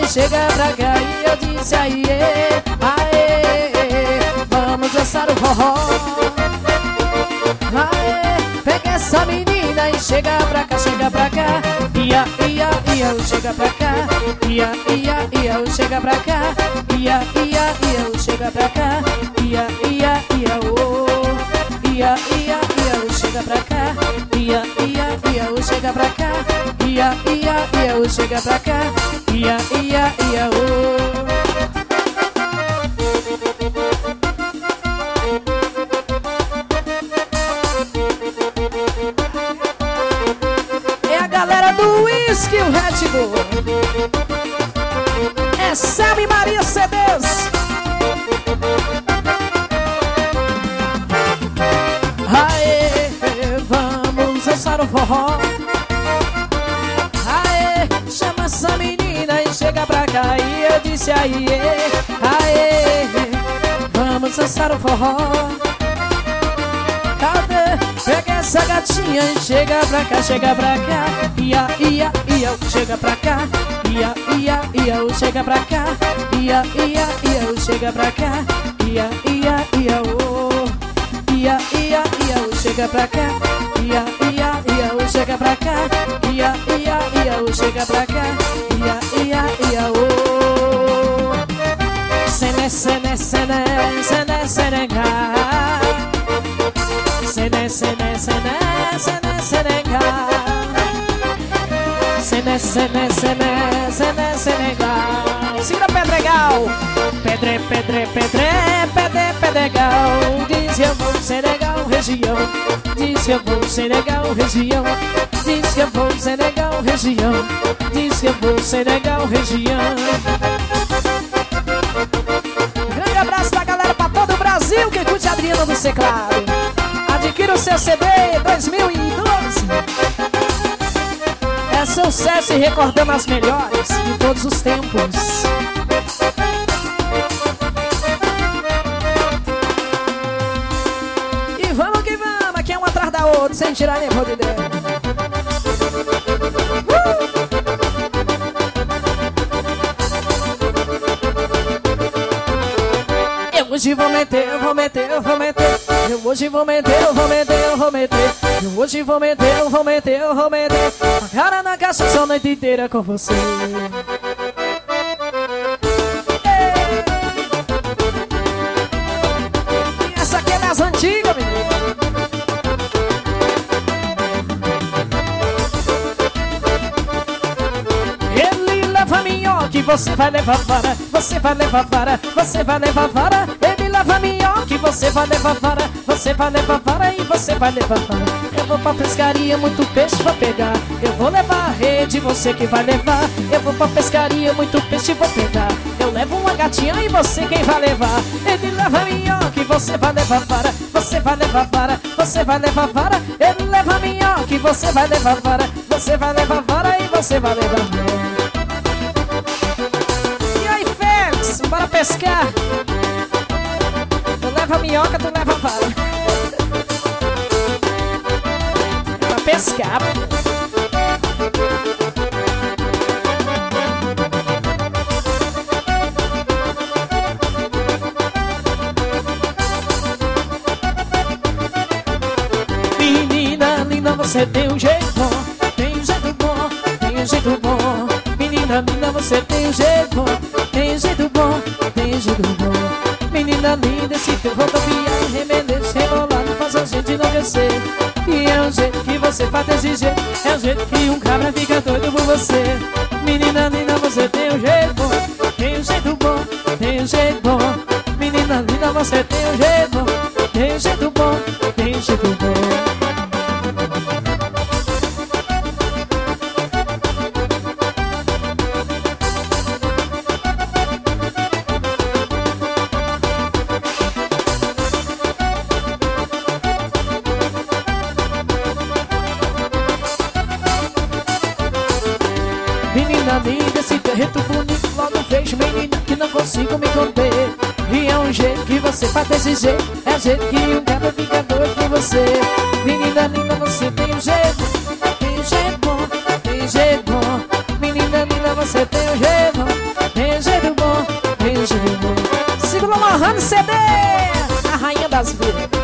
chega pra cá. E eu disse aí, aê, vamos dançar o forró. Aê, pega essa menina e chega pra cá, chega pra cá. Ia, chega pra cá. Ia, chega pra cá. Ia, chega pra cá. Ia, oh. Ia, chega pra cá. Ia, chega pra cá. Ia, chega pra cá. Ia, oh. Do Whisky, o Red Bull. É Selma e Maria CDs. Aê, vamos dançar o forró. Aê, chama essa menina e chega pra cá. E eu disse aí, aê, vamos dançar o forró. Cadê? Pega essa gatinha e chega pra cá, chega pra cá. Ia, chega pra cá. Ia, chega pra cá. Ia, chega pra cá. Ia, oh. Ia, chega pra cá. Ia, chega pra cá. Ia, chega pra cá. Ia, oh. Sene, Senegal. Siga Pedregal. Pedregal. Diz eu vou Senegal, região. Diz eu vou Senegal, região. Diz que eu vou Senegal, região. Diz que eu vou Senegal, região. Um grande abraço da galera pra todo o Brasil que curte Adriana do Teclado. Adquira o seu CD 2012. É sucesso e recordando as melhores de todos os tempos. E vamos que vamos, aqui é um atrás da outra, sem tirar nem pôr de dentro. Hoje vou meter. Eu hoje vou meter. Eu hoje vou meter. A cara na caixa só a noite inteira com você. E essa aqui é das antigas, menino. Ele leva minhoque, você vai levar vara. Você vai levar vara. Ele leva minhoque, você vai levar vara. Você vai levar vara e você vai levar vara. Eu vou pra pescaria, muito peixe vou pegar. Eu vou levar a rede, você que vai levar. Eu vou pra pescaria, muito peixe vou pegar. Eu levo uma gatinha e você quem vai levar. Ele leva minhoque, você vai levar vara. Você vai levar vara. Você vai levar vara. Ele leva minhoque, você vai levar vara. Você vai levar vara e você vai levar vara. Bora pescar. Tu leva a minhoca, tu leva a vara. Pra pescar. Menina linda, você tem um jeito bom. Tem um jeito bom. Tem um jeito bom. Menina linda, você tem um jeito bom. Tem jeito bom, tem jeito bom. Menina linda, esse teu rodoviário remeleixo, rebolado, faz a gente enlouquecer. E é um jeito que você faz desse jeito. É um jeito que um cabra fica doido por você. Menina linda, você tem um jeito bom. Tem um jeito bom, tem um jeito bom. Menina linda, você tem um jeito bom. Tem um jeito bom, tem um jeito bom. Menina linda, esse terreto bonito, logo vejo menina que não consigo me conter. E é um jeito que você faz desse jeito, é jeito que um cara fica doido por você. Menina linda, você tem um jeito bom, tem um jeito bom. Menina linda, você tem um jeito bom, CD, a rainha das vidas.